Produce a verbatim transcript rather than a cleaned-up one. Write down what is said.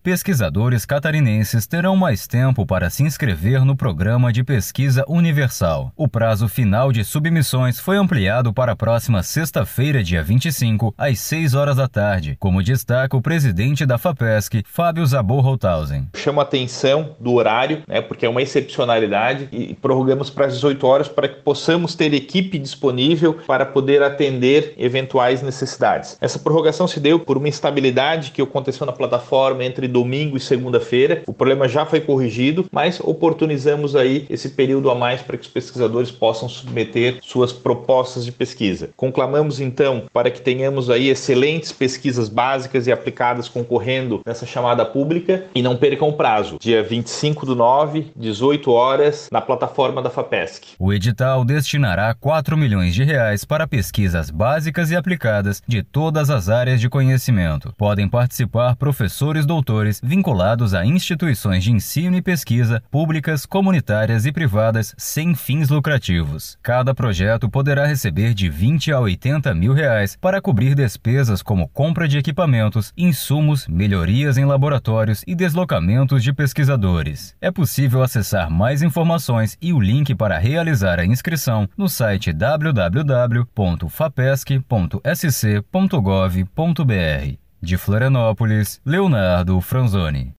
pesquisadores catarinenses terão mais tempo para se inscrever no Programa de Pesquisa Universal. O prazo final de submissões foi ampliado para a próxima sexta-feira, dia vinte e cinco, às seis horas da tarde, como destaca o presidente da FAPESC, Fábio Zabor Holthausen. Chama a atenção do horário, né, porque é uma excepcionalidade, e prorrogamos para as dezoito horas para que possamos ter equipe disponível para poder atender eventuais necessidades. Essa prorrogação se deu por uma instabilidade que aconteceu na plataforma entre domingo e segunda-feira. O problema já foi corrigido, mas oportunizamos aí esse período a mais para que os pesquisadores possam submeter suas propostas de pesquisa. Conclamamos então para que tenhamos aí excelentes pesquisas básicas e aplicadas concorrendo nessa chamada pública e não percam o prazo. Dia vinte e cinco do nove, dezoito horas, na plataforma da FAPESC. O edital destinará quatro milhões de reais para pesquisas básicas e aplicadas de todas as áreas de conhecimento. Podem participar professores doutores vinculados a instituições de ensino e pesquisa públicas, comunitárias e privadas sem fins lucrativos. Cada projeto poderá receber de vinte a oitenta mil reais para cobrir despesas como compra de equipamentos, insumos, melhorias em laboratórios e deslocamentos de pesquisadores. É possível acessar mais informações e o link para realizar a inscrição no site w w w ponto fapesc ponto s c ponto gov ponto b r. De Florianópolis, Leonardo Franzoni.